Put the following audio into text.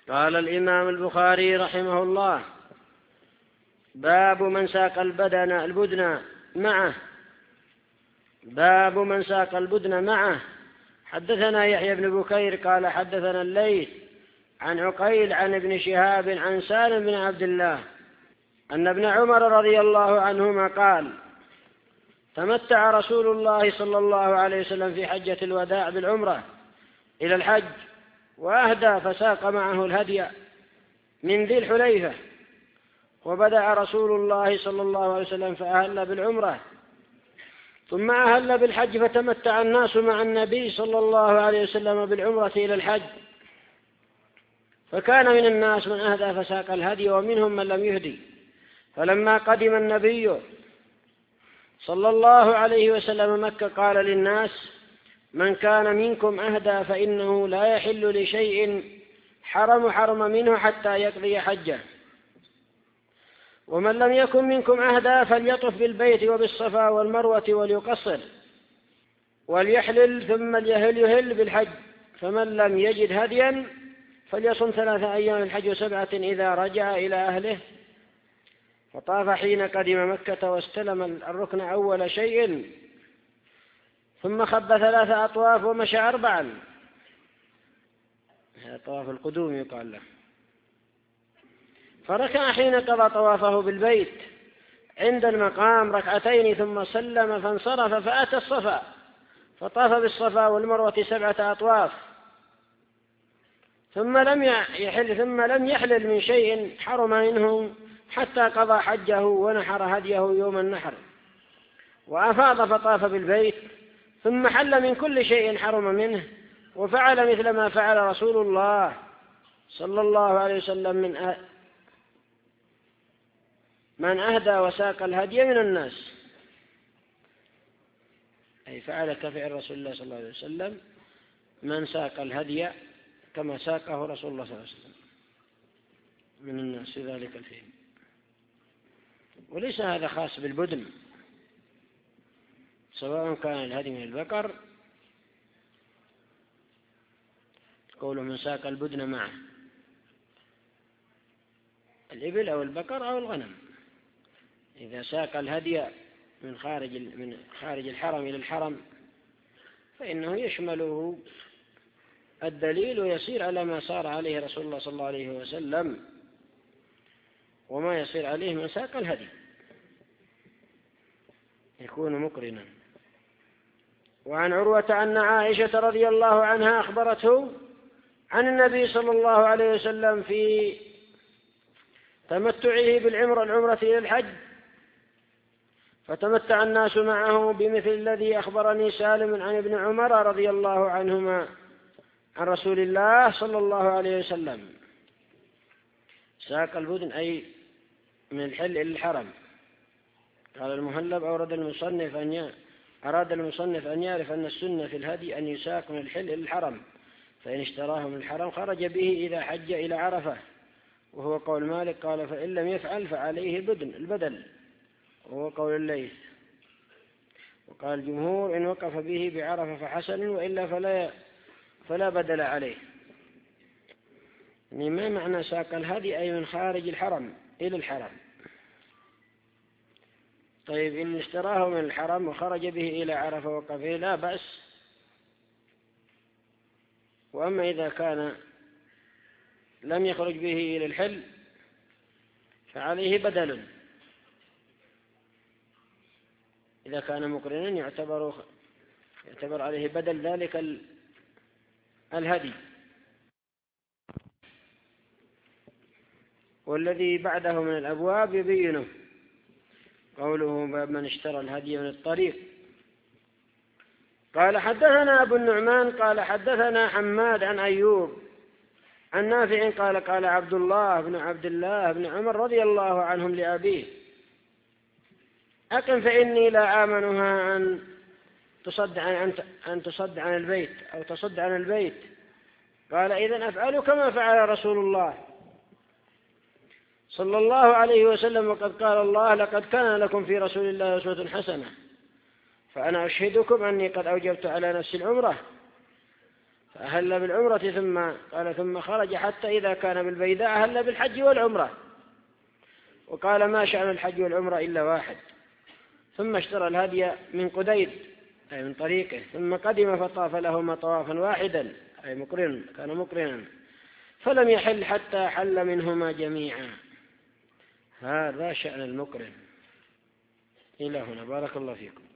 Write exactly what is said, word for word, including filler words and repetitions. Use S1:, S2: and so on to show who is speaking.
S1: قال الإمام البخاري رحمه الله: باب من ساق البدن البدن معه. باب من ساق البدن معه. حدثنا يحيى بن بكير قال حدثنا الليث عن عقيل عن ابن شهاب عن سالم بن عبد الله أن ابن عمر رضي الله عنهما قال: تمتع رسول الله صلى الله عليه وسلم في حجة الوداع بالعمرة إلى الحج، وأهدى فساق معه الهدي من ذي الحليفة. وبدأ رسول الله صلى الله عليه وسلم فأهل بالعمرة، ثم أهل بالحج، فتمتع الناس مع النبي صلى الله عليه وسلم بالعمرة إلى الحج. فكان من الناس من أهدى فساق الهدي، ومنهم من لم يهدي. فلما قدم النبي صلى الله عليه وسلم مكة قال للناس: من كان منكم أهدى فإنه لا يحل لشيء حرم حرم منه حتى يقضي حجه، ومن لم يكن منكم أهدى فليطف بالبيت وبالصفا والمروة وليقصر وليحلل ثم ليهل يهل بالحج. فمن لم يجد هديا فليصم ثلاثة أيام الحج وسبعة إذا رجع إلى أهله. فطاف حين قدم مكة واستلم الركن أول شيء، ثم خب ثلاثة أطواف ومشى أربعا. هذا طواف القدوم يقال له. فركع حين قضى طوافه بالبيت عند المقام ركعتين، ثم سلم فانصرف فأتى الصفا، فطاف بالصفا والمروة سبعة أطواف، ثم لم يحل ثم لم يحلل من شيء حرم منه حتى قضى حجه ونحر هديه يوم النحر، وأفاض فطاف بالبيت، ثم حل من كل شيء حرم منه، وفعل مثل ما فعل رسول الله صلى الله عليه وسلم من أه من أهدى وساق الهدي من الناس، أي فعل كفعل رسول الله صلى الله عليه وسلم من ساق الهدي كما ساقه رسول الله صلى الله عليه وسلم من الناس في ذلك الحين. وليس هذا خاص بالبدن، سواء كان الهدي من البقر، قوله من ساق البدن معه، الإبل أو البقر أو الغنم. إذا ساق الهدي من خارج من خارج الحرم إلى الحرم فإنه يشمله الدليل ويصير على ما صار عليه رسول الله صلى الله عليه وسلم وما يصير عليه من ساق الهدي، يكون مقرنا. وعن عروة أن عائشة رضي الله عنها أخبرته عن النبي صلى الله عليه وسلم في تمتعه بالعمرة العمرة إلى الحج، فتمتع الناس معه بمثل الذي أخبرني سالم عن ابن عمر رضي الله عنهما عن رسول الله صلى الله عليه وسلم. ساق البدن أي من الحل إلى الحرم. قال المهلب: أورد المصنف أن أراد المصنف أن يعرف أن السنة في الهدي أن يساق من الحل إلى الحرم، فإن اشتراه من الحرم خرج به إذا حج إلى عرفة، وهو قول مالك. قال: فإن لم يفعل فعليه بدن البدل، وهو قول الليث. وقال الجمهور: إن وقف به بعرفة فحسن، وإلا فلا فلا بدل عليه. يعني ما معنى ساق الهدي؟ أي من خارج الحرم إلى الحرم. طيب إن اشتراه من الحرم وخرج به إلى عرفة وقفه لا بأس. وأما إذا كان لم يخرج به إلى الحل فعليه بدل. إذا كان مقرنا يعتبر يعتبر عليه بدل ذلك الهدي. والذي بعده من الأبواب يبينه قوله: باب من اشترى الهدي من الطريق. قال: حدثنا أبو النعمان قال حدثنا حماد عن أيوب عن نافع قال: قال عبد الله بن عبد الله بن عمر رضي الله عنهم لأبيه: أقم فإني لا آمنها أن تصد عن أن تصد عن البيت أو تصد عن البيت. قال: إذن أفعل كما فعل رسول الله صلى الله عليه وسلم، وقد قال الله: لقد كان لكم في رسول الله أسوة حسنة. فأنا أشهدكم أني قد أوجبت على نفسي العمرة، أهل بالعمرة ثم قال ثم خرج حتى إذا كان بالبيداء أهل بالحج والعمرة، وقال ما شأن الحج والعمرة إلا واحد. ثم اشترى الهدي من قديد أي من طريقه، ثم قدم فطاف لهما طوافا واحدا أي مقرن، كان مقرنا، فلم يحل حتى حل منهما جميعا. هذا شأن المقرن. إلى هنا، بارك الله فيكم.